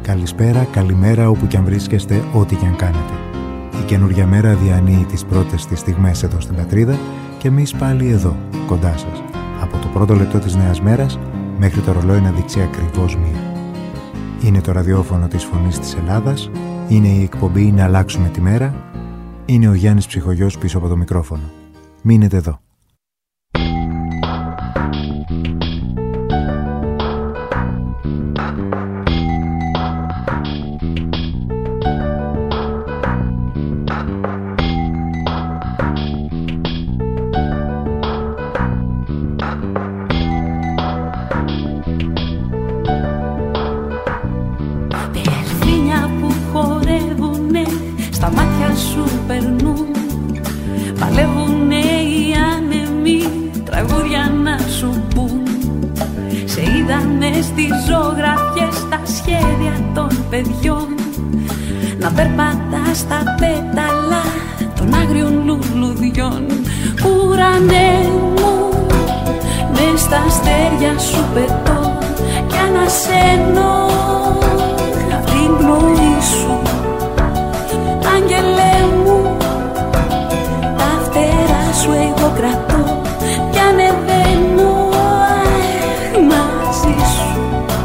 Καλησπέρα, καλημέρα όπου κι αν βρίσκεστε, ό,τι κι αν κάνετε. Η καινούργια μέρα διανύει τις πρώτες της στιγμές εδώ στην πατρίδα και εμείς πάλι εδώ, κοντά σας. Από το πρώτο λεπτό της νέας μέρας μέχρι το ρολόι να δείξει ακριβώς 1. Είναι το ραδιόφωνο της Φωνής της Ελλάδας, είναι η εκπομπή «Να αλλάξουμε τη μέρα», είναι ο Γιάννης Ψυχογιός πίσω από το μικρόφωνο. Μείνετε εδώ. Να περπατάς στα πέταλα των άγριων λουλουδιών. Ουρανέ μου, μες στα αστέρια σου πετώ κι ανασένω απ' την πνοή σου. Άγγελέ μου, τα φτερά σου εγώ κρατώ κι ανεβαίνω μαζί σου.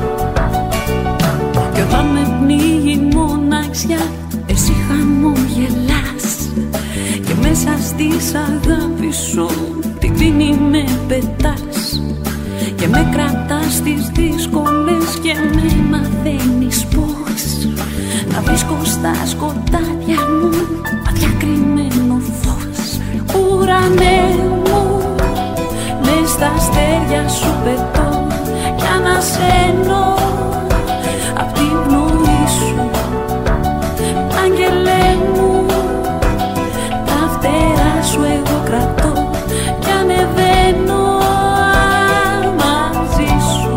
Κι όταν με πνίγει μοναξιά εσύ χαμογελάς και μέσα στις αγάπη σου την πίνη με πετάς και με κρατάς στις δύσκολες και με μαθαίνεις πώς να βρίσκω στα σκοτάδια μου ματιά κρυμμένο φως. Ουρανέ μου, μες στα αστέρια σου πετώ κι ανασένω απ' την πνοή σου. Άγγελέ μου, τα φτερά σου εγώ κρατώ κι ανεβαίνω μαζί σου.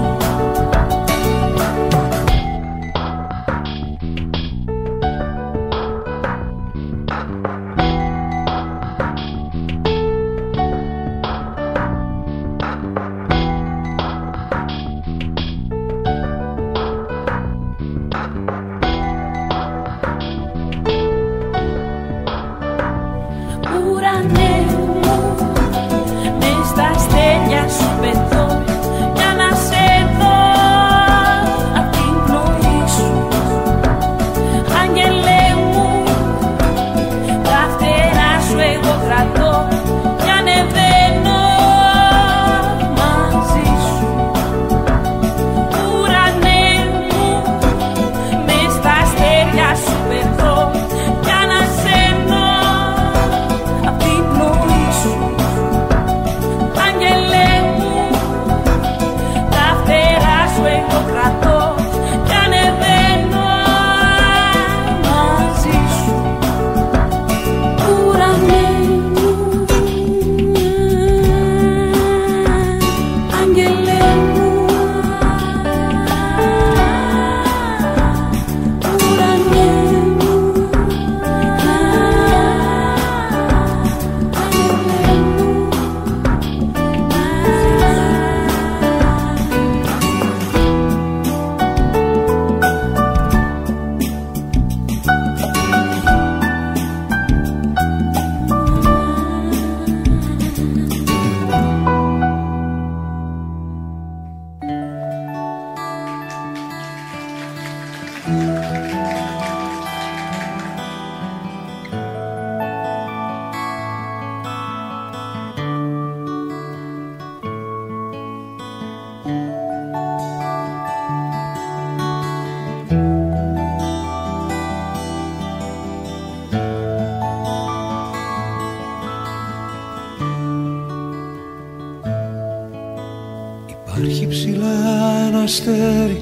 Υπάρχει ψηλά ένα αστέρι,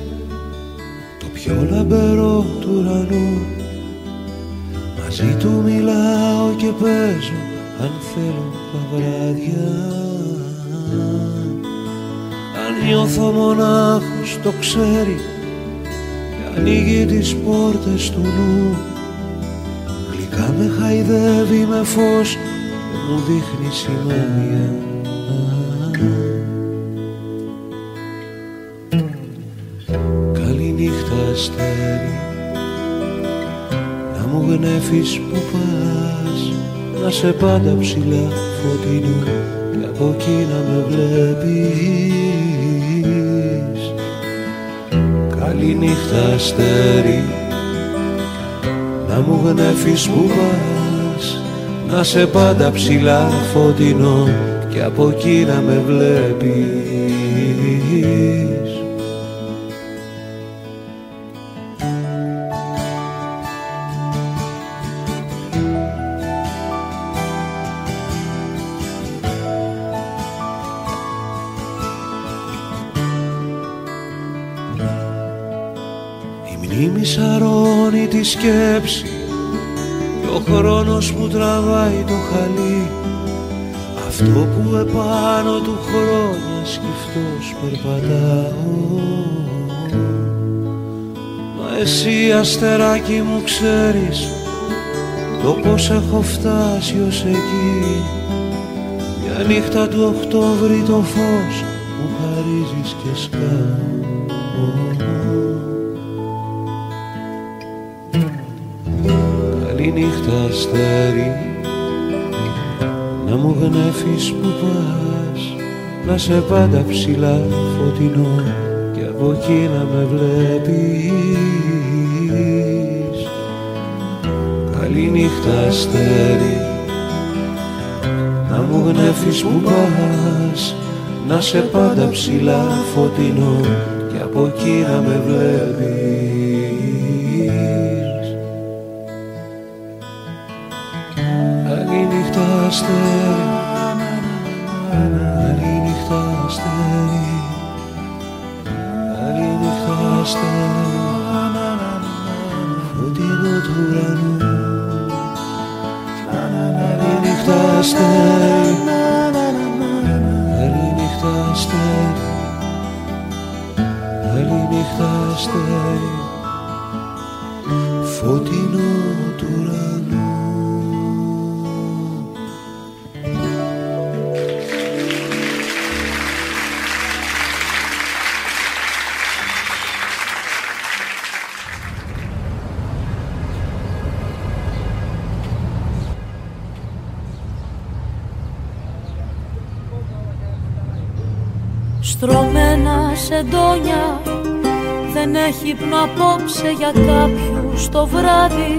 το πιο λαμπερό του ουρανού. Μαζί του μιλάω και παίζω αν θέλω τα βράδια. Αν νιώθω μονάχος το ξέρει και ανοίγει τις πόρτες του νου. Γλυκά με χαϊδεύει με φως και μου δείχνει σημάδια. Καληνύχτα νύχτα αστέρι, να μου γνέφεις που πας, να σε πάντα ψηλά φωτεινό και από εκεί να με βλέπεις. Καλή νύχτα αστέρι, να μου γνέφεις που πας, να σε πάντα ψηλά φωτεινό και από εκεί να με βλέπεις. Σαρώνει τη σκέψη και ο χρόνος που τραβάει το χαλί, αυτό που επάνω του χρόνια σκυφτός περπατάω. Μα εσύ αστεράκι μου ξέρεις το πως έχω φτάσει ως εκεί, μια νύχτα του Οκτώβρη το φως μου χαρίζεις και σκάω. Καλή νύχτα αστέρι, να μου γνέφεις που πας, να σε πάντα ψηλά φωτεινό και από εκεί να με βλέπεις. Καλή νύχτα αστέρι, να μου γνέφεις που πας, να σε πάντα ψηλά φωτεινό και από εκεί να με βλέπεις. Καλή νύχτα αστέρι, καλή νύχτα αστέρι, φωτεινό του ουρανού. Καλή νύχτα αστέρι, καλή νύχτα αστέρι, καλή νύχτα αστέρι, φωτεινό του ουρανού. Στρωμένα σεντόνια, δεν έχει ύπνο απόψε για κάποιους το βράδυ.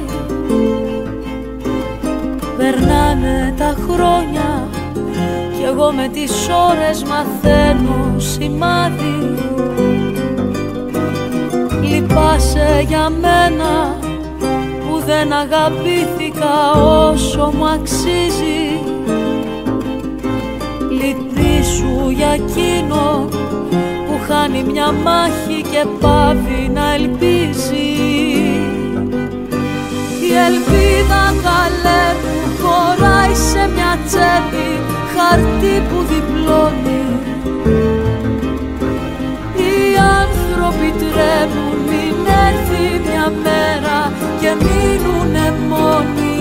Περνάνε τα χρόνια κι εγώ με τις ώρες μαθαίνω σημάδι. Λυπάσαι για μένα που δεν αγαπήθηκα όσο μου αξίζει. Λυπήσου για εκείνο που χάνει μια μάχη και πάβει να ελπίζει. Η ελπίδα καλέ μου χωράει σε μια τσέπη, χαρτί που διπλώνει. Οι άνθρωποι τρέμουν μην έρθει μια μέρα και μείνουνε μόνοι.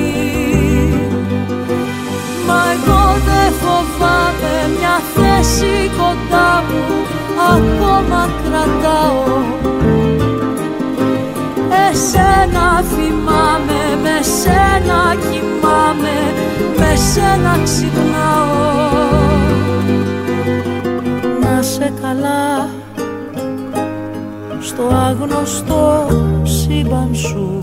Μα εγώ δεν φοβάμαι, μια θέση κοντά μου ακόμα κρατάω. Εσένα θυμάμαι, με σένα κοιμάμαι, με σένα ξυπνάω. Να σε καλά στο άγνωστο σύμπαν σου,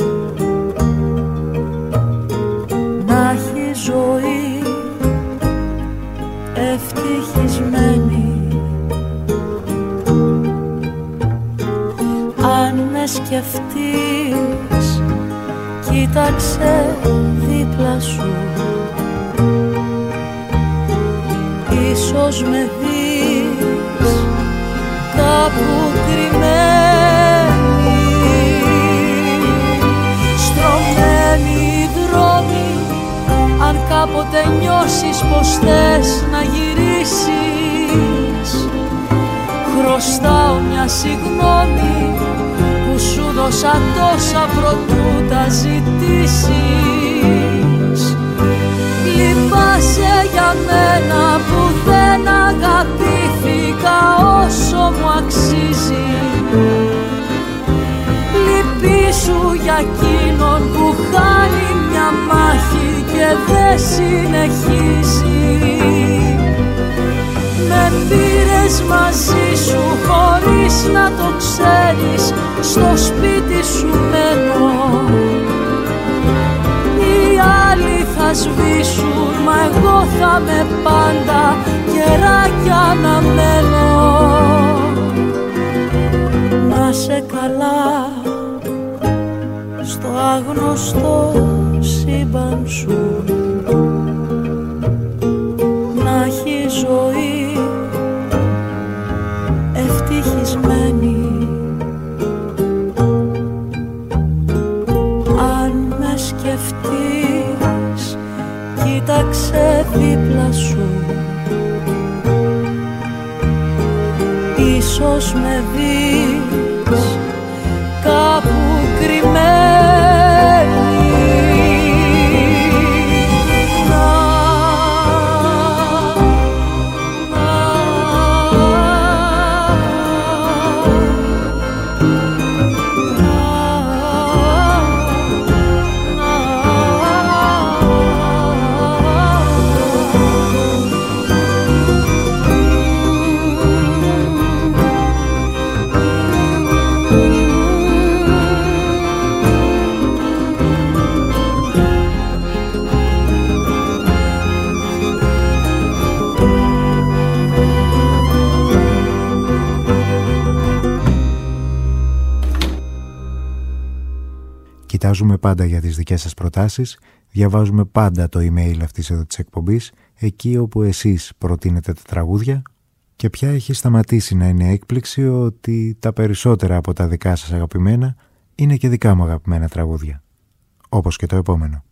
να έχει ζωή ευτυχισμένη. Αν με σκεφτείς, κοίταξε δίπλα σου, ίσως με δεις κάπου κρυμμένη. Στρωμένοι οι δρόμοι, αν κάποτε νιώσεις πως θες να γυρίσεις, χρωστάω μια συγγνώμη που σου δώσα τόσα προτού τα ζητήσεις. Λυπάσαι για μένα που δεν αγαπήθηκα όσο μου αξίζει. σου για εκείνον που χάνει μια μάχη και δεν συνεχίζει. Με πήρες μαζί σου χωρίς να το ξέρεις, στο σπίτι σου μένω. Οι άλλοι θα σβήσουν, μα εγώ θα με πάντα καιράκια να μένω. Να σε καλά στο άγνωστο σύμπαν σου, να έχει ζωή ευτυχισμένη. Αν με σκεφτείς, κοίταξε δίπλα σου, ίσως με δεις κάπου κρυμμένη. Κοιτάζουμε πάντα για τις δικές σας προτάσεις, διαβάζουμε πάντα το email αυτής εδώ της εκπομπής, εκεί όπου εσείς προτείνετε τα τραγούδια, και πια έχει σταματήσει να είναι έκπληξη ότι τα περισσότερα από τα δικά σας αγαπημένα είναι και δικά μου αγαπημένα τραγούδια. Όπως και το επόμενο.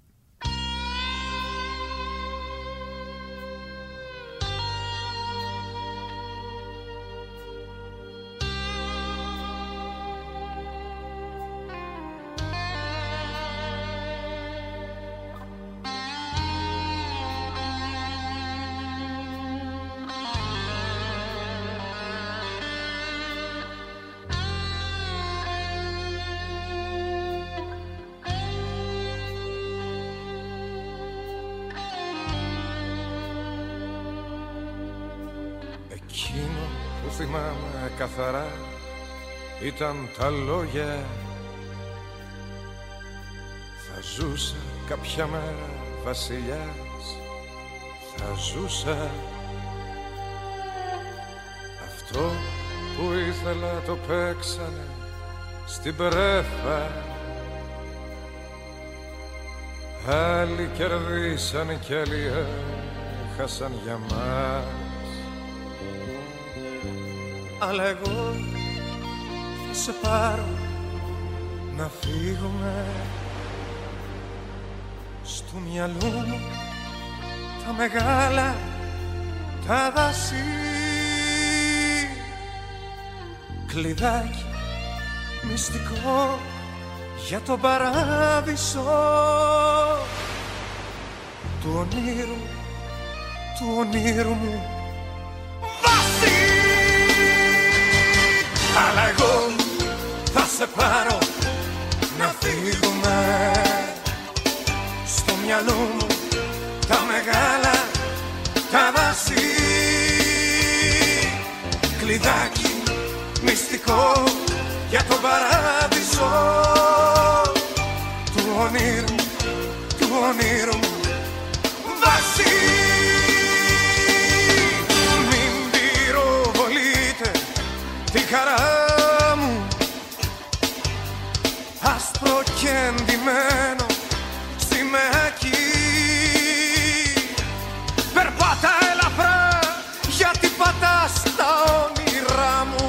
Θυμάμαι καθαρά ήταν τα λόγια. Θα ζούσα κάποια μέρα βασιλιάς, θα ζούσα. Αυτό που ήθελα το παίξανε στην πρέφα. Άλλοι κερδίσανε κι άλλοι έχασαν για μας. Αλλά εγώ θα σε πάρω να φύγουμε. Στο μυαλό μου τα μεγάλα τα δάση. Κλειδάκι μυστικό για τον παράδεισο του ονείρου μου βάση. Αλλά εγώ θα σε πάρω να φύγουμε. Στο μυαλό μου τα μεγάλα τα δάση. Κλειδάκι μυστικό για τον παράδεισο του ονείρου μου βάση. Μην πυροβολείτε τη χαρά μου, άσπρο και εντυμένο σημαίακι. Περπάτα ελαφρά γιατί πατάς τα όνειρά μου.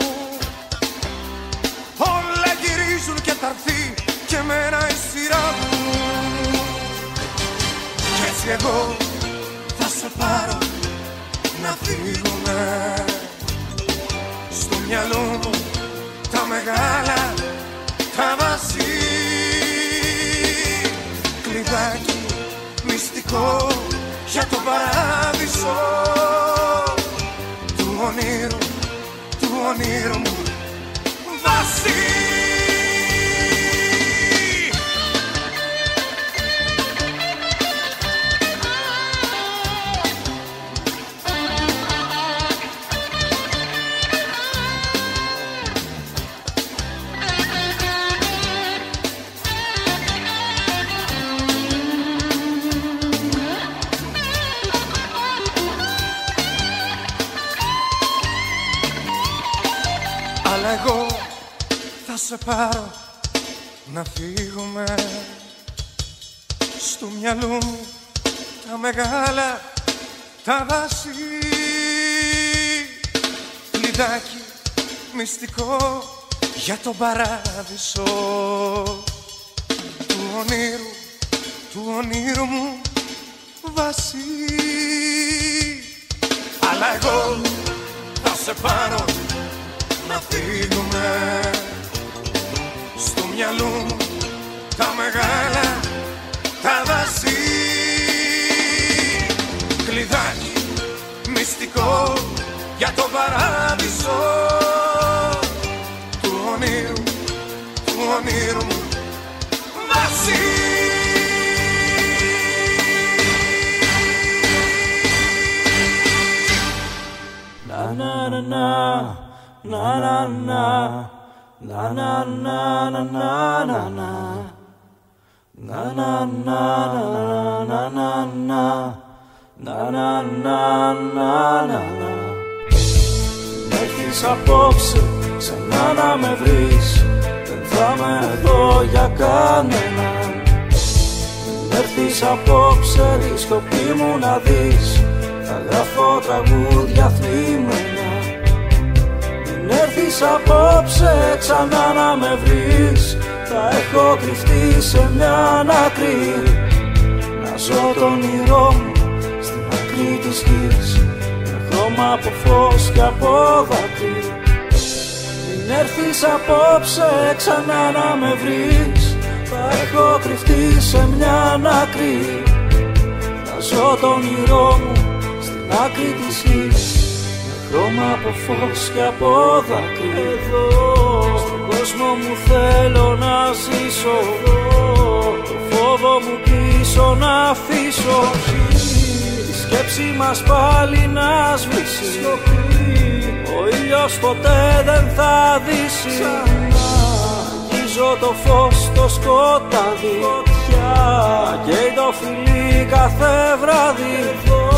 Όλα γυρίζουν και θα έρθει και εμένα η σειρά μου. Κι έτσι εγώ θα σε πάρω να φύγουμε. Στο μυαλό μου τα μεγάλα τα βάση. Κλειδάκι μυστικό για τον παράδεισο του ονείρου μου βάση. πάρω να φύγουμε. Στο μυαλό μου τα μεγάλα τα δάση, κλειδάκι μυστικό για τον παράδεισο του ονείρου μου βάση. Αλλά εγώ θα σε πάρω να φύγουμε. Στο μυαλό μου τα μεγάλα τα δάση, κλειδάκι μυστικό για τον παράδεισο του ονείρου μου βάση. Na na na na na na na na na na na na na na na na na na na na. Έρθεις απόψε ξανά να με βρεις, δεν θα είμαι εδώ για κανέναν. Έρθεις απόψε τη σκοπή μου να δεις, θα γράφω τραγούδια θλιμμένα. Μην έρθεις απόψε ξανά να με βρεις, θα έχω κρυφτεί σε μια άκρη. Να ζω το όνειρό μου στην άκρη της γης, με χρώμα από φως και από δάκρυ. Μην έρθεις απόψε ξανά να με βρεις, θα έχω κρυφτεί σε μια άκρη. Να ζω το όνειρό μου στην άκρη της γης, με χρώμα από φως και από δάκρυ. Εδώ στον κόσμο μου θέλω να ζήσω, το φόβο μου πίσω να αφήσω. Η σκέψη μας πάλι να σβήσει, ο ήλιος ποτέ δεν θα δύσει. Αγγίζω το φως το σκοτάδι, καίει το φιλί κάθε βράδυ.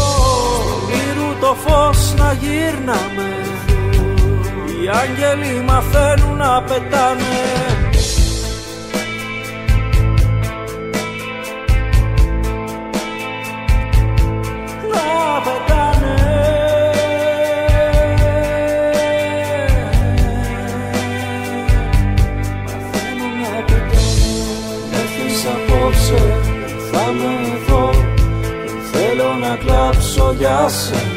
Το φως να γύρναμε, οι άγγελοι μαθαίνουν να πετάνε. Να πετάνε. Μαθαίνουν να πετάνε. Έρθεις απόψε, δεν θα είμαι εδώ, δεν θέλω να κλάψω για σένα.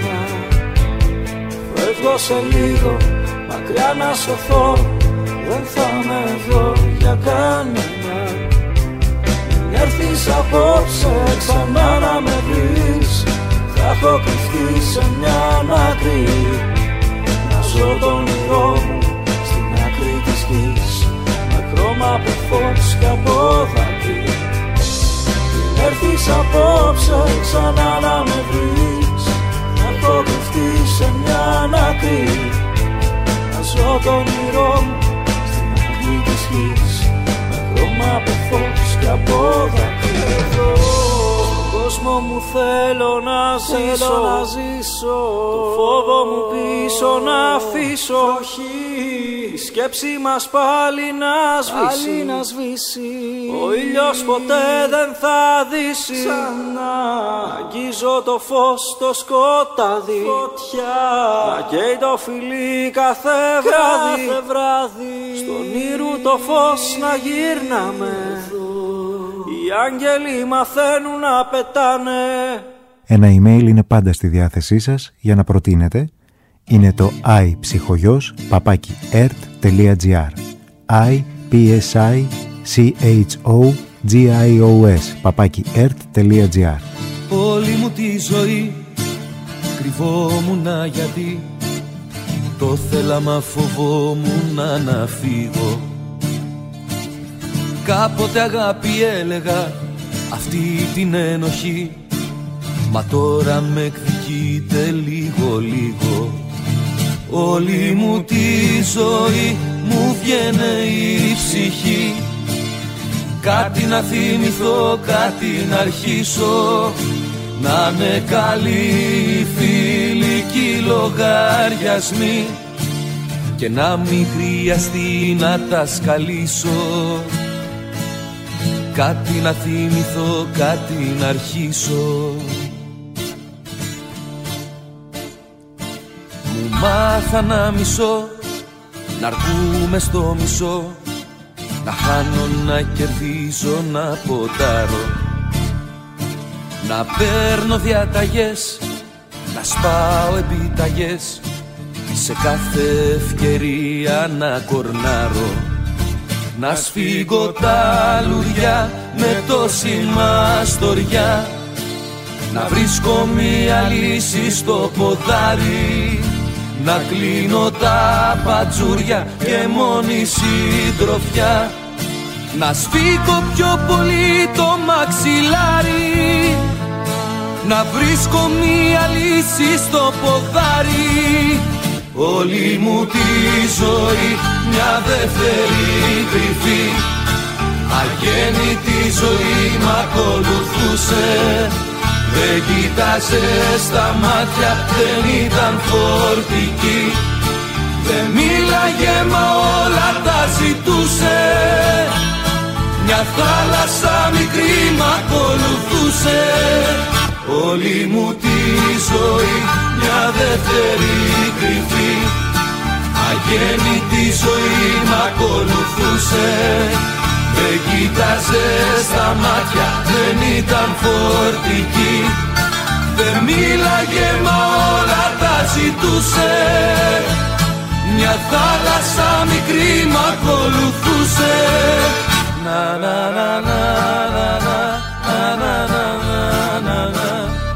Φεύγω σε λίγο, μακριά να σωθώ, δεν θα είμαι εδώ για κανένα. Μην έρθεις απόψε ξανά να με βρεις, θα έχω κρυφτεί σε μια άκρη. Να ζω το όνειρό μου στην άκρη της γης, με χρώμα από φως και από δάκρυ. Μην έρθεις απόψε ξανά να με βρεις, θα έχω κρυφτεί σε μια άκρη. Να ζω το όνειρό μου στην άκρη της γης, με χρώμα από φως και από δάκρυ. Εδώ στον κόσμο μου θέλω να ζήσω, το φόβο μου πίσω να αφήσω. Η σκέψη μας πάλι να σβήσει, ο ήλιος ποτέ δεν θα δύσει. Αγγίζω το φως το σκοτάδι, να καίει το φιλί κάθε βράδυ. Στον ήρου το φως να γύρναμε, οι άγγελοι μαθαίνουν να πετάνε. Ένα email είναι πάντα στη διάθεσή σας για να προτείνετε. Είναι το ipsychogos@ert.gr ipsychogos@ert.gr. Όλη μου τη ζωή κρυβόμουνα γιατί το θέλαμα φοβόμουνα να φύγω. Κάποτε αγάπη έλεγα αυτή την ένοχη, μα τώρα με εκδικείται λίγο. Όλη μου τη ζωή μου βγαίνε η ψυχή, κάτι να θυμηθώ, κάτι να αρχίσω. Να είναι καλοί φιλικοί λογαριασμοί, και να μην χρειαστεί να τα σκαλίσω. Κάτι να θυμηθώ, κάτι να αρχίσω. Μου μάθα να μισώ, να αρκούμε στο μισό, να χάνω, να κερδίζω, να ποντάρω, να παίρνω διαταγές, να σπάω επιταγές, σε κάθε ευκαιρία να κορνάρω, να σφίγγω τα λουριά με τόση μαστοριά, να βρίσκω μια λύση στο ποδάρι, να κλείνω τα πατζούρια και μόνη συντροφιά, να σφίγγω πιο πολύ το μαξιλάρι, να βρίσκω μια λύση στο ποδάρι. Όλη μου τη ζωή μια δεύτερη κρυφή, αγέννητη ζωή μ' ακολουθούσε. Δεν κοίταζε στα μάτια, δεν ήταν φορτική, δεν μίλαγε μα όλα τα ζητούσε. Μια θάλασσα μικρή μ' ακολουθούσε. Όλη μου τη ζωή μια δεύτερη κρυφή, αγέννητη ζωή μ' ακολουθούσε. Δεν κοίταζε στα μάτια, δεν ήταν φορτική, δεν μίλαγε μα όλα τα ζητούσε. Μια θάλασσα μικρή μ' ακολουθούσε. Να να να να να να να να να να.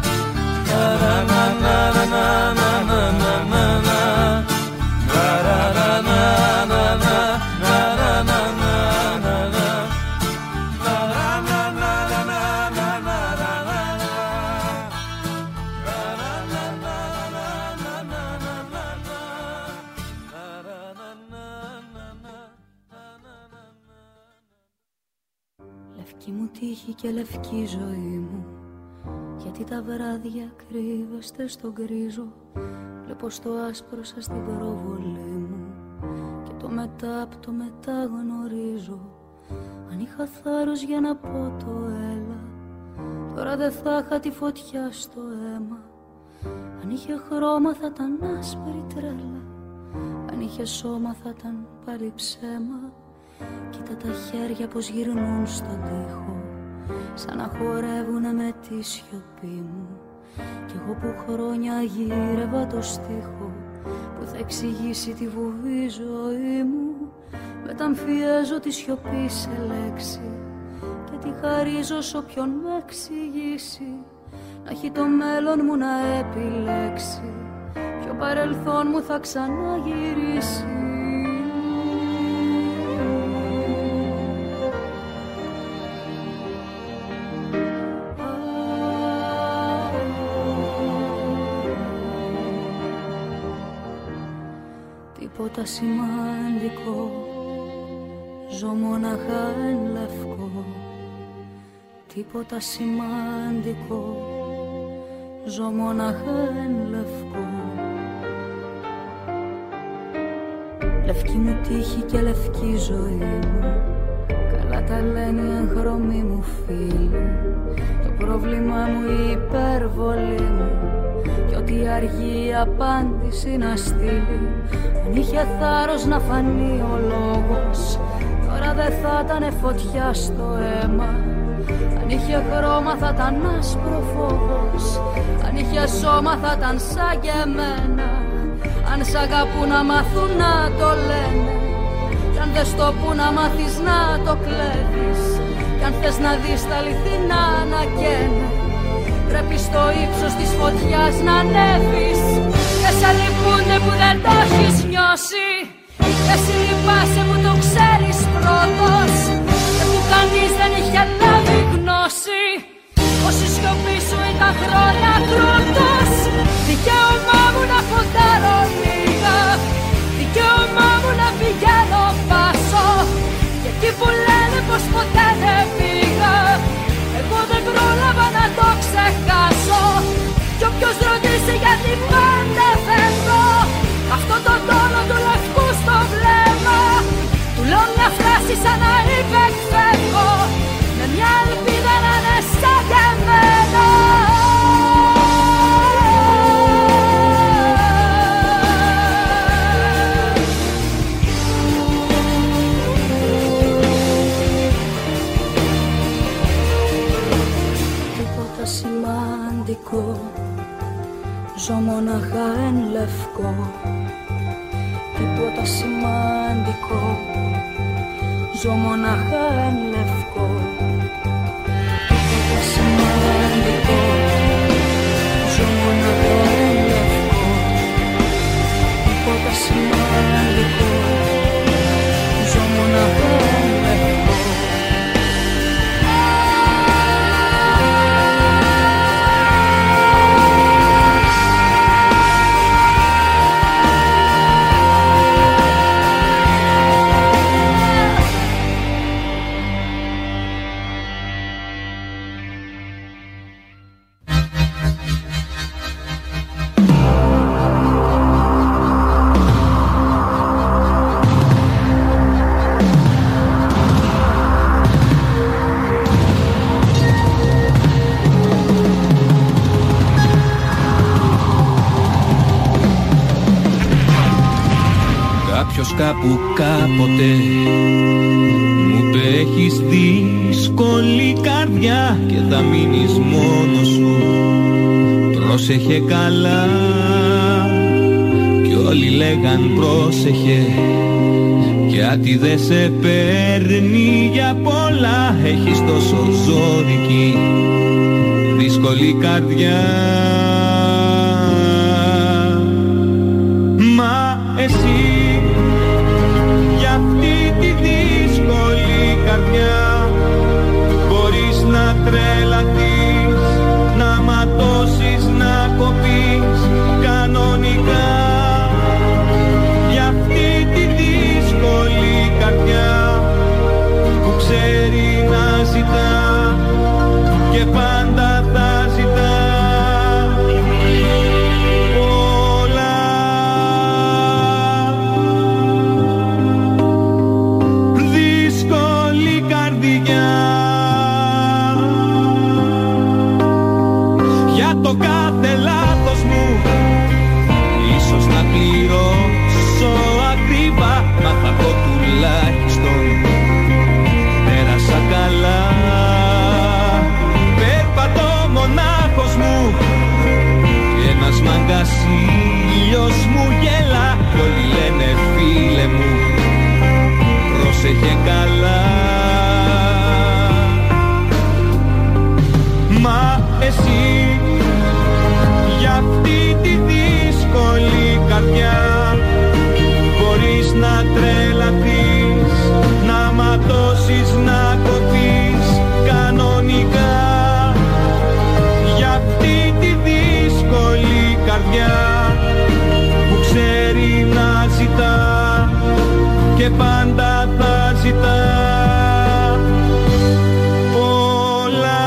Λευκή μου τύχη και λευκή ζωή μου, γιατί τα βράδια κρύβεστε στον γκρίζο. Βλέπω στο άσπρο σας την προβολή μου και το μετά απ' το μετά γνωρίζω. Αν είχα θάρρος για να πω το έλα, τώρα δεν θα είχα τη φωτιά στο αίμα. Αν είχε χρώμα θα ήταν άσπρη τρέλα, αν είχε σώμα θα ήταν πάλι ψέμα. Κοίτα τα χέρια πως γυρνούν στον τοίχο, σαν να χορεύουνε με τη σιωπή μου. Κι εγώ που χρόνια γύρευα το στίχο, που θα εξηγήσει τη βουβή ζωή μου. Μεταμφιέζω τη σιωπή σε λέξη και τη χαρίζω σ' όποιον με εξηγήσει. Να έχει το μέλλον μου να επιλέξει, ποιο παρελθόν μου θα ξαναγυρίσει. Τίποτα σημαντικό, ζω μοναχά εν λευκό. Τίποτα σημαντικό, ζω μοναχά εν λευκό. Λευκή μου τύχη και λευκή ζωή μου, καλά τα λένε οι εγχρωμοί μου φίλοι. Το πρόβλημά μου η υπερβολή μου, κι ό,τι αργεί η απάντηση να στείλει. Αν είχε θάρρος να φανεί ο λόγος, τώρα δεν θα ήταν φωτιά στο αίμα. Αν είχε χρώμα θα ήταν άσπρο φόβος, αν είχε σώμα θα ήταν σαν και εμένα. Αν σ' αγαπούν να μάθουν να το λένε, κι αν δεν στο πουν να μάθεις να το κλέβεις, κι αν θες να δεις τα αληθινά να καίνε, πρέπει στο ύψος της φωτιάς να ανέβεις. Και σε λυπούνται που δεν το έχεις νιώσει, και εσύ λυπάσαι που το ξέρεις πρώτος, και που κανείς δεν είχε λάβει γνώση, πως η σιωπή σου ήταν χρόνια κρούτος. Δικαίωμά μου να φωτάρω λίγα, δικαίωμά μου να πηγαίνω πάσο, και εκεί που λένε πως ποτέ δεν πήγα, εγώ δεν πρόλαβα να το ξεχάσω. Κι όποιος ρωτήσει γιατί πάντα φεύγω, αυτό το τόνο του λευκού Ζω μοναχά εν λευκό, τίποτα σημαντικό. Ζω μοναχά εν λευκό, τίποτα σημαντικό. Ζω μοναχά εν λευκό, τίποτα σημαντικό. Ζω μοναχά εν λευκό. Κάπου κάποτε μου είπε έχεις δύσκολη καρδιά και θα μείνεις μόνος σου, πρόσεχε καλά. Κι όλοι λέγαν πρόσεχε, γιατί δεν σε παίρνει για πολλά. Έχεις τόσο ζώρικη δύσκολη καρδιά. Μα εσύ μπορείς να τρελαθείς, να ματώσεις, να κοπείς κανονικά. Για αυτή τη δύσκολη καρδιά που ξέρει να ζητά και πάντα θα ζητά πολλά. Δύσκολη καρδιά, για το κάθε λάθος μου ίσως να πληρώσω ακριβά, μα θα πω τουλάχιστον πέρασα καλά. Περπατώ μονάχος μου και ένας μάγκας ήλιος μου γέλα. Κι όλοι λένε φίλε μου πρόσεχε καλά. Μα εσύ για αυτή τη δύσκολη καρδιά μπορείς να τρελαθείς, να ματώσεις, να κοπείς κανονικά. Για αυτή τη δύσκολη καρδιά που ξέρει να ζητά και πάντα θα ζητά πολλά.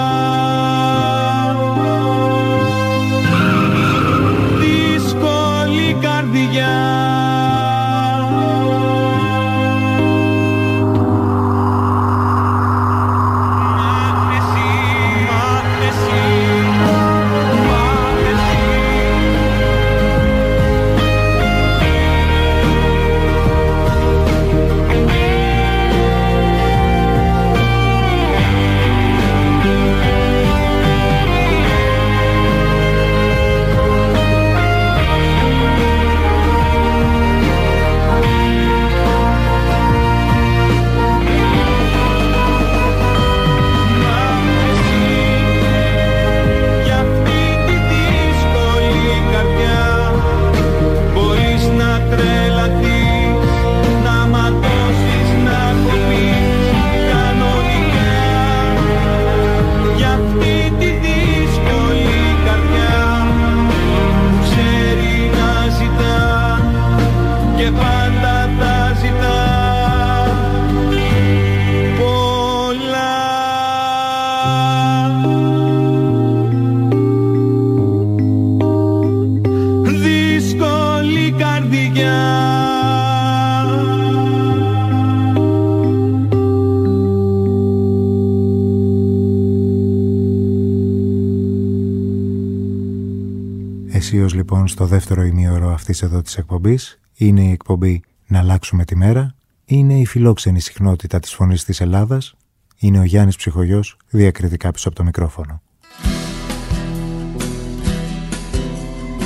Δύσκολη καρδιά. Αισίως λοιπόν στο δεύτερο ημίωρο αυτής εδώ της εκπομπής είναι η εκπομπή «Να αλλάξουμε τη μέρα», είναι η φιλόξενη συχνότητα της φωνής της Ελλάδας, είναι ο Γιάννης Ψυχογιός διακριτικά πίσω από το μικρόφωνο.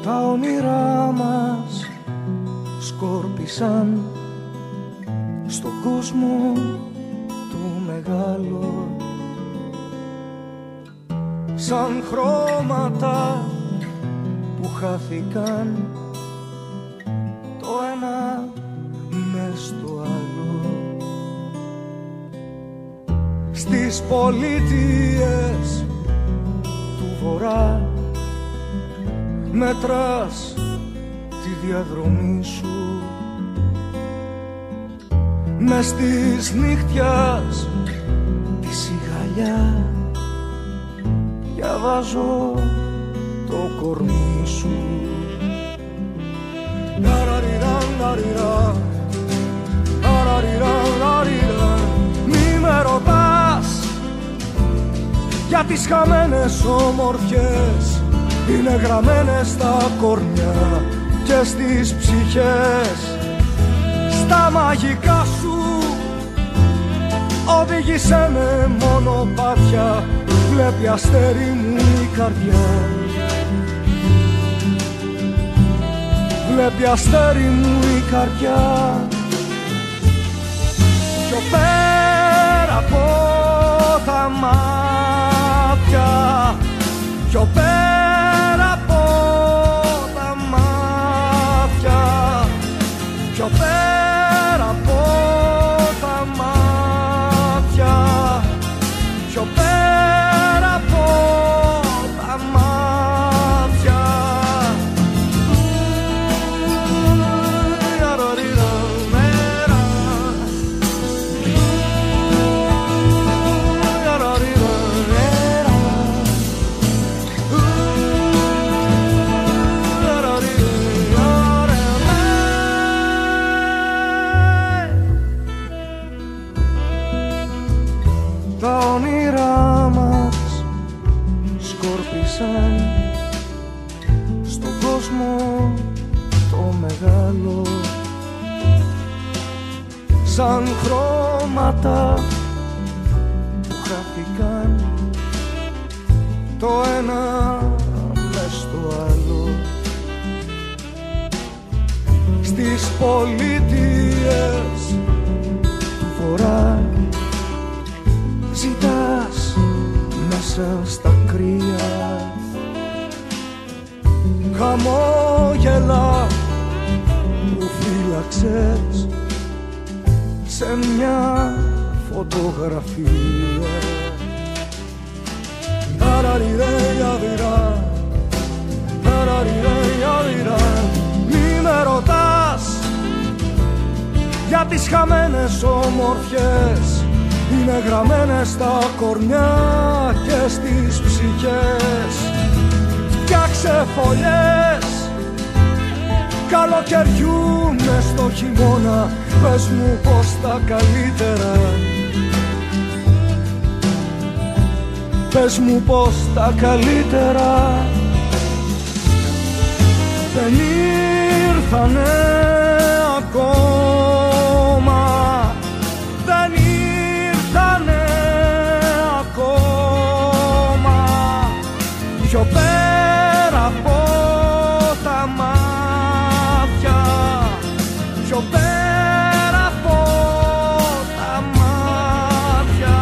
Τα όνειρά μας σκόρπισαν στον κόσμο το μεγάλο, σαν χρώματα που χάθηκαν το ένα μες στο άλλο. Στις πολιτείες του Βορρά μετράς τη διαδρομή σου, μες της νύχτιας τη σιγαλιά διαβάζω το κορμί σου. Μη με ρωτάς για τις χαμένες ομορφιές, είναι γραμμένες στα κορμιά και στις ψυχές. Στα μαγικά σου οδήγησέ με μονοπάτια, βλέπει αστέρι μου η καρδιά, βλέπει αστέρι μου η καρδιά. Πιο πέρα από τα μάτια, πιο πέρα από τα μάτια, πιο πέρα από τα μάτια, πιο πέρα από τα μάτια. Τα όνειρά μας σκόρπισαν στον κόσμο το μεγάλο, σαν χρώματα που χάθηκαν το ένα μες στο άλλο. Στις πολιτείες του Βορρά ζητάς μέσα στα κρύα χαμόγελα που φύλαξες σε μια φωτογραφία. Μη με ρωτάς για τις χαμένες ομορφιές, είναι γραμμένες στα κορμιά και στις ψυχές. Φτιάξε φωλιές καλοκαιριού μες στο χειμώνα, πες μου πως τα καλύτερα, πες μου πως τα καλύτερα δεν ήρθανε ακόμα, δεν ήρθανε ακόμα. Πιο πέρα από τα μάτια, πιο πέρα από τα μάτια.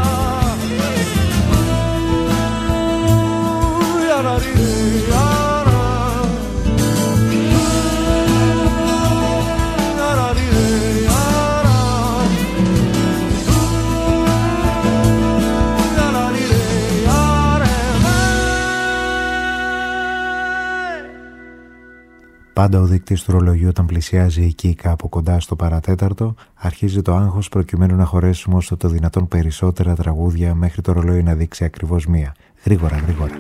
Πάντα ο δείκτης του ρολογιού όταν πλησιάζει εκεί κάπου κοντά στο παρατέταρτο, αρχίζει το άγχος προκειμένου να χωρέσουμε όσο το δυνατόν περισσότερα τραγούδια μέχρι το ρολόι να δείξει ακριβώς μία. Γρήγορα, γρήγορα.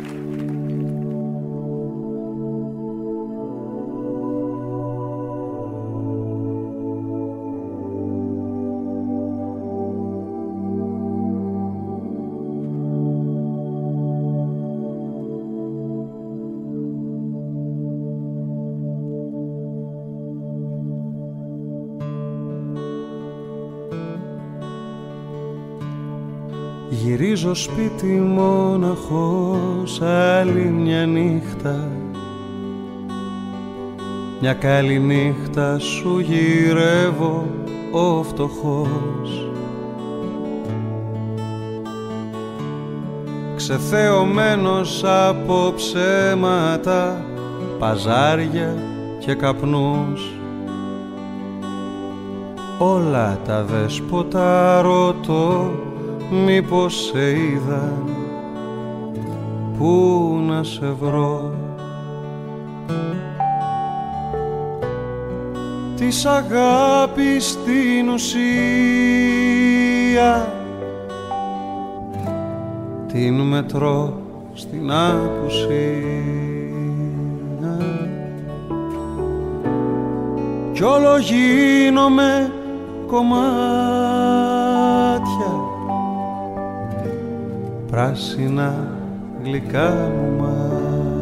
Γυρίζω σπίτι μόναχος άλλη μια νύχτα, μια καλή νύχτα σου γυρεύω ο φτωχός. Ξεθεωμένος από ψέματα, παζάρια και καπνούς. Όλα τα δέσποτα ρωτώ, μήπως σε είδαν, πού να σε βρω. Της αγάπης στην ουσία την μετρώ στην απουσία κι όλο γίνομαι κομμάτια πράσινα γλυκά μου μάτια.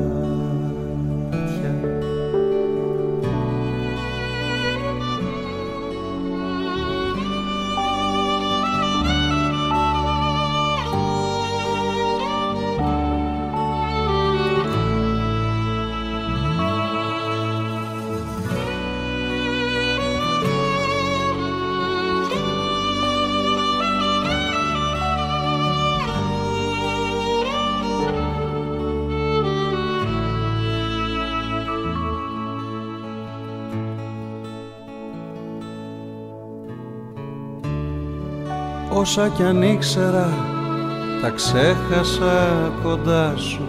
Όσα κι αν ήξερα, τα ξέχασα κοντά σου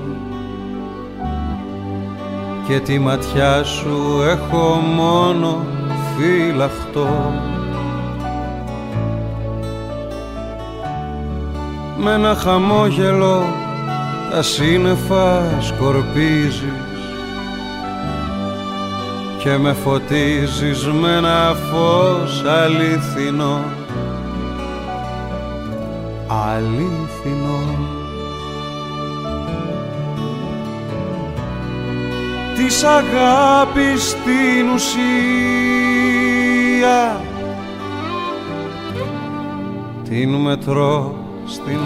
και τη ματιά σου έχω μόνο φυλαχτό. Με ένα χαμόγελο τα σύννεφα σκορπίζεις και με φωτίζεις με ένα φως αληθινό. Αλήθινο. Της αγάπης στην ουσία την μετρώ στην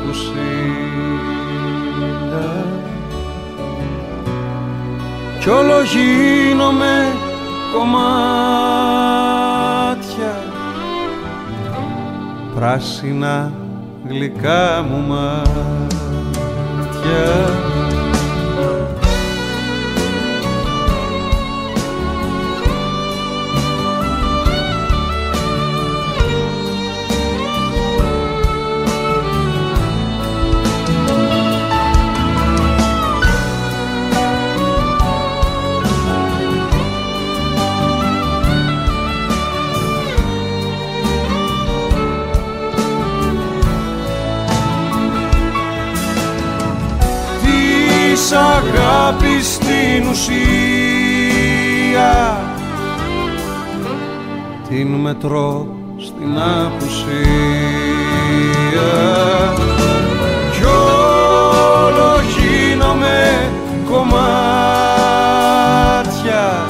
απουσία κι όλο γίνομαι κομμάτια πράσινα γλυκά μου μάτια. Της αγάπης στην ουσία την μετρώ στην απουσία κι όλο γίνομαι κομμάτια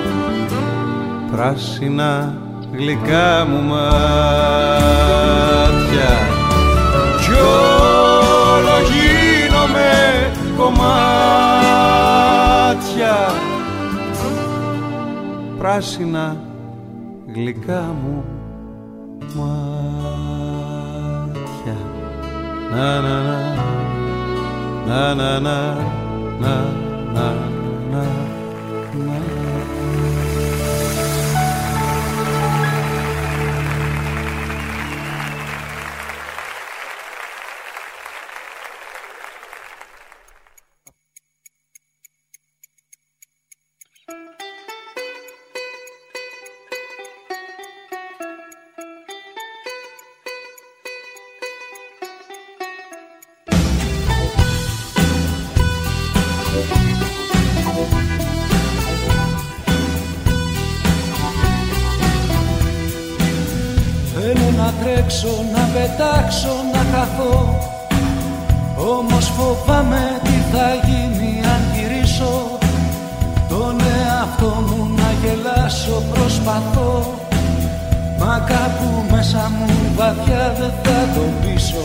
πράσινα γλυκά μου μάτια κι όλο γίνομαι κομμάτια πράσινα γλυκά μου μάτια. Να να να να να να να να. Να πετάξω, να χαθώ, όμως φοβάμαι τι θα γίνει αν γυρίσω. Τον εαυτό μου να γελάσω προσπαθώ, μα κάπου μέσα μου βαθιά δεν θα το πείσω.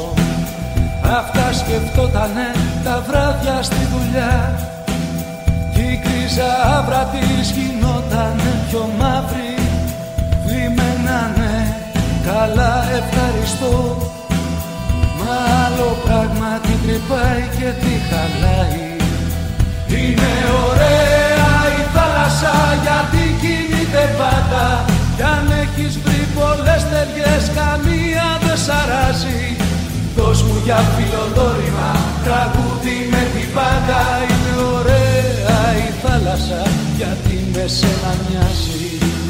Αυτά σκεφτότανε τα βράδια στη δουλειά κι η ζάβρα της γινότανε πιο μαύρη. Λιμένανε καλά ευχαριστώ, μα άλλο πράγμα την τρυπάει και τη χαλάει. Είναι ωραία η θάλασσα γιατί κινείται πάντα, κι αν έχεις βρει πολλές ταιριές καμία δεν σ' αράζει. Δώσ' μου για φιλοδόρημα τραγούδι με την πάντα. Είναι ωραία η θάλασσα γιατί με σένα μοιάζει.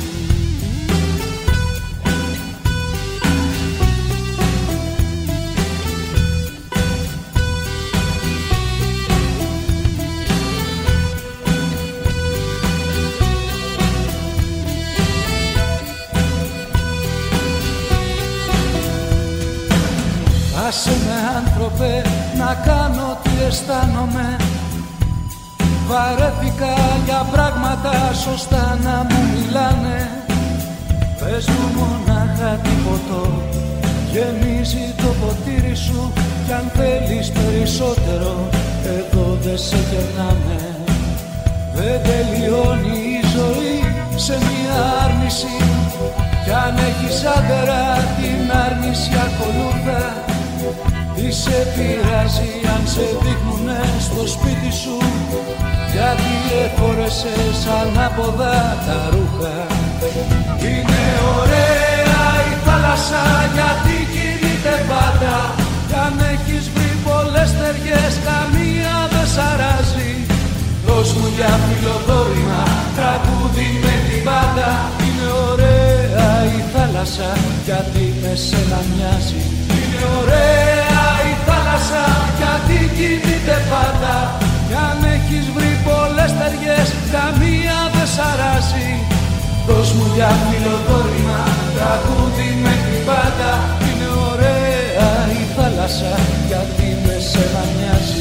Άσε με άνθρωπε να κάνω τι αισθάνομαι. Βαρέθηκα για πράγματα σωστά να μου μιλάνε. Πες μου μονάχα τι ποτό γεμίζει το ποτήρι σου, κι αν θέλεις περισσότερο εδώ δεν σε κερνάμε. Δεν τελειώνει η ζωή σε μια άρνηση, κι αν έχεις άντερα την άρνηση ακολούθα. Τι σε πειράζει αν σε δείχνουνε στο σπίτι σου, γιατί εφόρεσες ανάποδα τα ρούχα. Είναι ωραία η θάλασσα γιατί κινείται πάντα, κι αν έχεις βρει πολλές ταιριές καμία δεν σ' αράζει. Δώσ' μου για φιλοδόρημα τραγούδι με την πάντα. Είναι ωραία η θάλασσα γιατί με σένα μοιάζει. Είναι ωραία η θάλασσα γιατί κινείται πάντα, κι αν έχεις βρει πολλές ταιριές καμία δεν σ' αράζει. Δώσ' μου για φιλοδόρημα τραγούδι με την πάντα. Είναι ωραία η θάλασσα γιατί με σένα μοιάζει.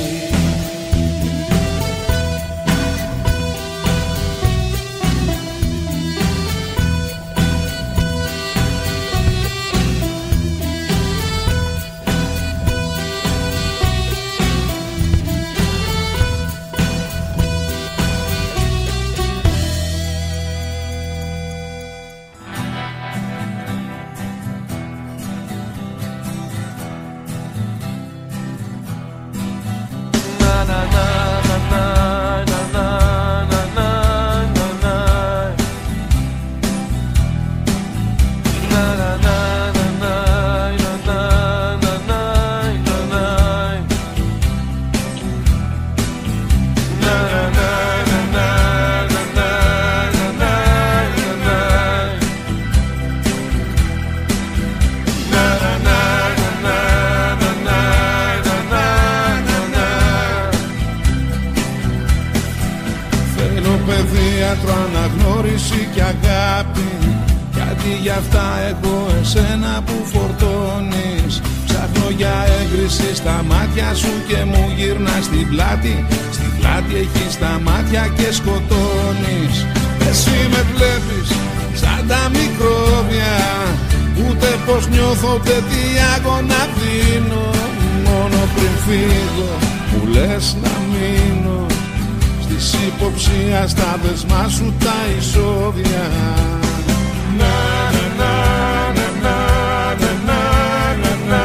Αναγνώριση και αγάπη, γιατί γι' αυτά έχω εσένα που φορτώνεις. Ψάχνω για έγκριση στα μάτια σου και μου γυρνάς στην πλάτη. Στην πλάτη έχεις τα μάτια και σκοτώνεις. Εσύ με βλέπεις σαν τα μικρόβια, ούτε πως νιώθω ούτε τι άγωνα δίνω. Μόνο πριν φύγω μου λες να μείνω, της υποψίας στα δεσμά σου τα ισόβια. Να, να, να, να, να, να, να, να.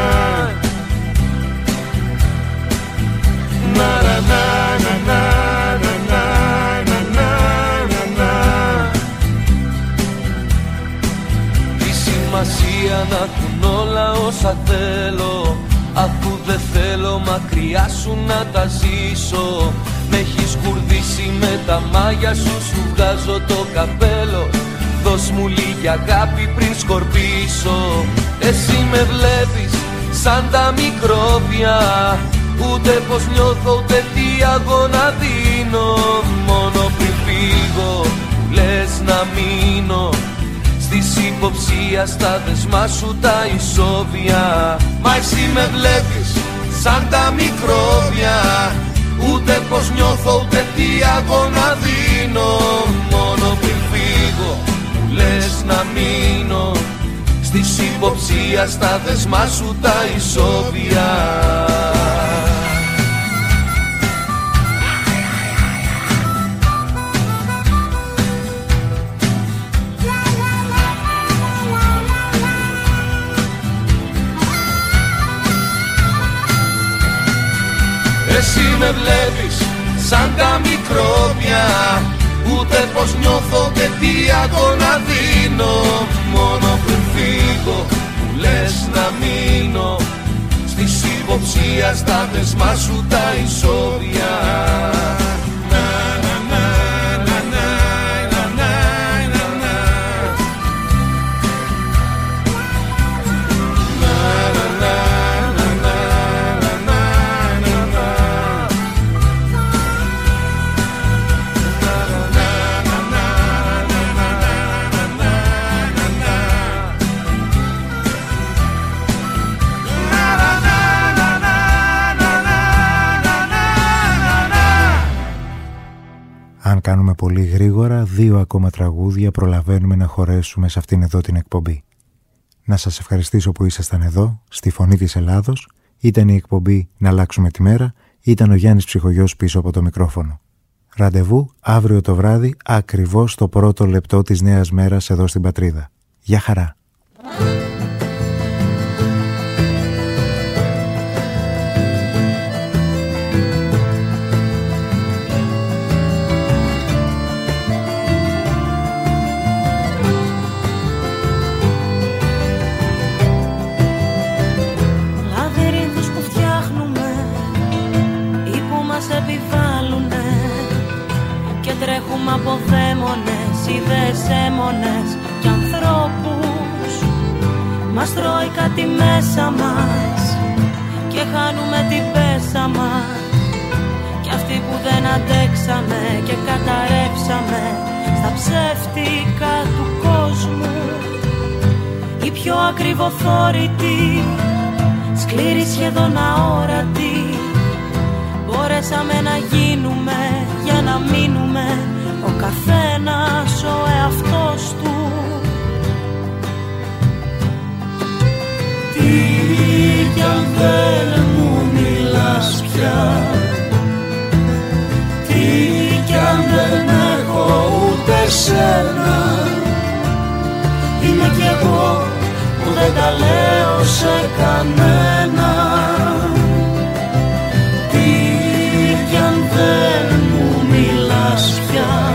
Να, να, να, να, να, να, να, να. Τι σημασία να έχουν όλα όσα θέλω, αφού δεν θέλω μακριά σου να τα ζήσω. Μ' έχεις κουρδίσει με τα μάγια σου, σου βγάζω το καπέλο. Δώσ' μου λίγη αγάπη πριν σκορπίσω. Εσύ με βλέπεις σαν τα μικρόβια, ούτε πως νιώθω ούτε τι αγώνα δίνω. Μόνο πριν φύγω λες να μείνω, στις υποψία στα δεσμά σου τα ισόβια. Μα εσύ με βλέπεις σαν τα μικρόβια, ούτε πως νιώθω ούτε τι αγώνα δίνω. Μόνο πριν φύγω μου λες να μείνω, στις υποψία στα δεσμά σου τα ισόβια. εσύ με βλέπεις σαν τα μικρόβια, ούτε πως νιώθω και τι αγώνα δίνω. Μόνο πριν φύγω μου λες να μείνω, στις υποψίας στα δεσμά σου τα ισόβια. Αν κάνουμε πολύ γρήγορα, 2 ακόμα τραγούδια προλαβαίνουμε να χωρέσουμε σε αυτήν εδώ την εκπομπή. Να σας ευχαριστήσω που ήσασταν εδώ, στη Φωνή της Ελλάδος. Ήταν η εκπομπή «Να αλλάξουμε τη μέρα», ήταν ο Γιάννης Ψυχογιός πίσω από το μικρόφωνο. Ραντεβού αύριο το βράδυ, ακριβώς το πρώτο λεπτό της νέας μέρας εδώ στην Πατρίδα. Γεια χαρά! Τρέχουμε από δαίμονες, ιδέες έμονες κι ανθρώπους. Μας τρώει κάτι μέσα μας και χάνουμε την πέσα μας. Κι αυτοί που δεν αντέξαμε και καταρρεύσαμε στα ψεύτικα του κόσμου, οι πιο ακριβοθόρητοι, σκληροί σχεδόν αόρατοι, μπορέσαμε να γίνουμε για να μείνουμε ο καθένας ο εαυτός του. Τι κι αν δεν μου μιλάς πια, τι κι αν δεν έχω ούτε σένα, είμαι κι εγώ που δεν τα λέω σε κανένα. Δεν μου μιλάς πια,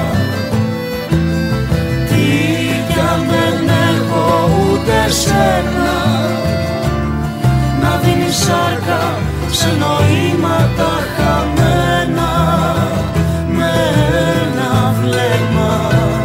τι κι αν δεν έχω ούτε σένα, να δίνει σάρκα σε νοήματα χαμένα με ένα βλέμμα.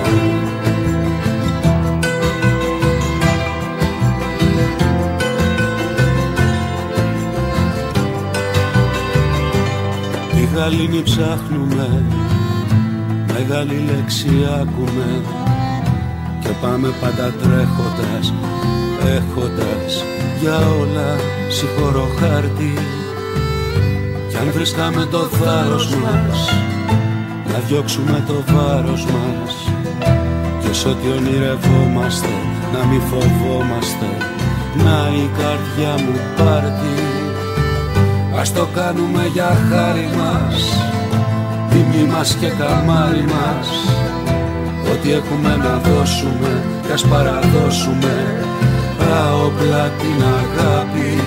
Γαλήνη ψάχνουμε, μεγάλη λέξη άκουμε και πάμε πάντα τρέχοντας, έχοντας για όλα συγχωρώ χάρτη. Κι αν βρίσκαμε το θάρρος μας, να διώξουμε το βάρος μας και σ' ό,τι ονειρευόμαστε να μη φοβόμαστε, να η καρδιά μου πάρτι. Ας το κάνουμε για χάρη μας, τιμή μας και καμάρι μας. Ό,τι έχουμε να δώσουμε κι ας παραδώσουμε τα όπλα την αγάπη.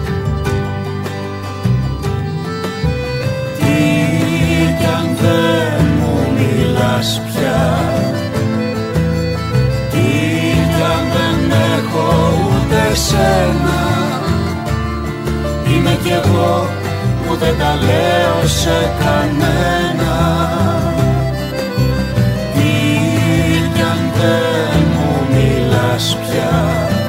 Τι κι αν δεν μου μιλάς πια, τι κι αν δεν έχω ούτε σένα, είμαι κι εγώ που δεν τα λέω σε κανένα. Τι κι αν δεν μου μιλάς πια,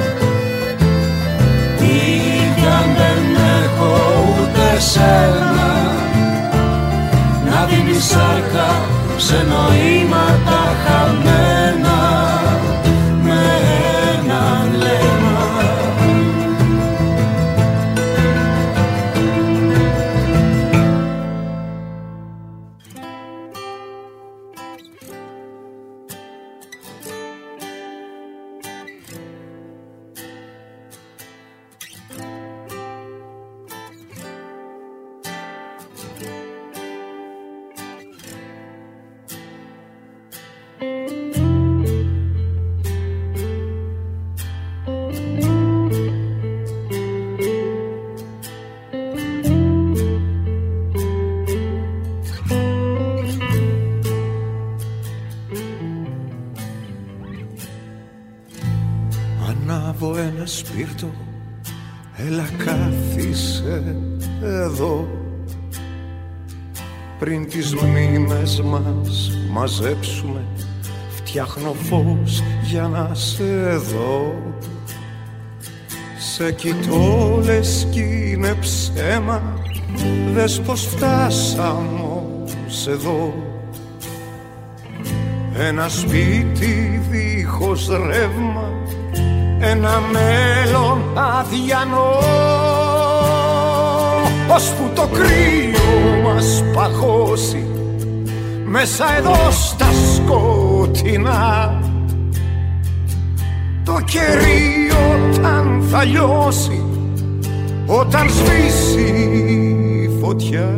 τι κι αν δεν έχω ούτε σένα, να δίνει σάρκα σε νοήματα χαμένα με ένα βλέμμα. σπίρτο, έλα κάθισε εδώ. Πριν τις μνήμες μας μαζέψουμε, φτιάχνω φως για να σε δω. Σε κοιτώ λες κι είναι ψέμα, δες πως φτάσαμε ως εδώ. Ένα σπίτι δίχως ρεύμα, ένα μέλλον αδιανό, ώσπου το κρύο μας παγώσει μέσα εδώ στα σκοτεινά. Το κερί όταν θα λιώσει, όταν σβήσει η φωτιά.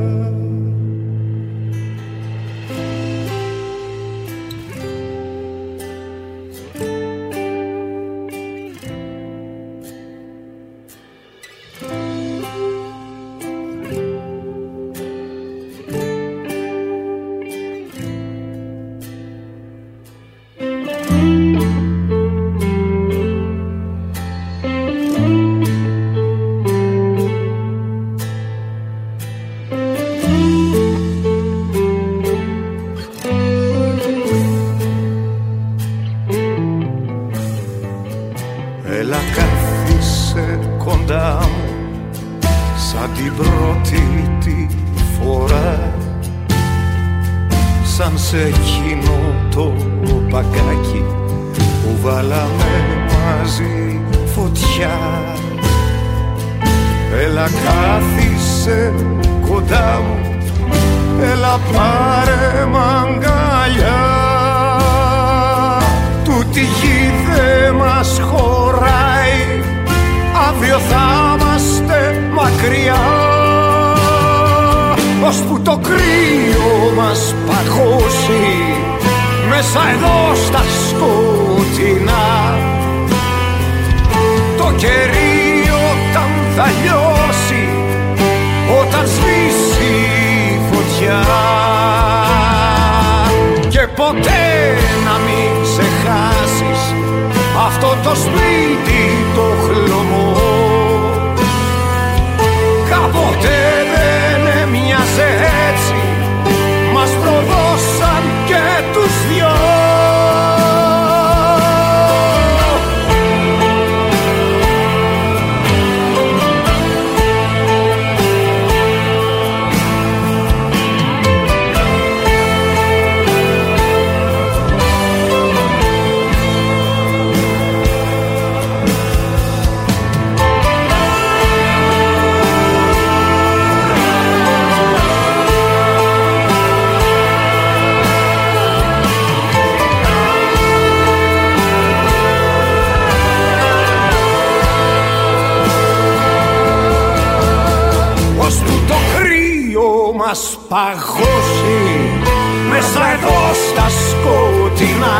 Παγώσει μέσα εδώ στα σκοτεινά.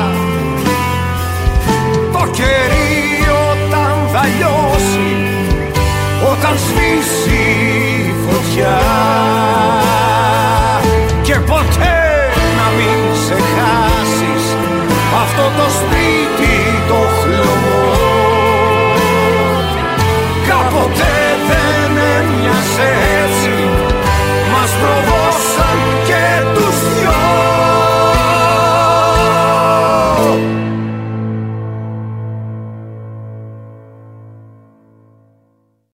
Το κερί όταν θα λιώσει, όταν σβήσει η φωτιά. Και ποτέ να μην σε χάσεις αυτό το σπίτι το χλωμό.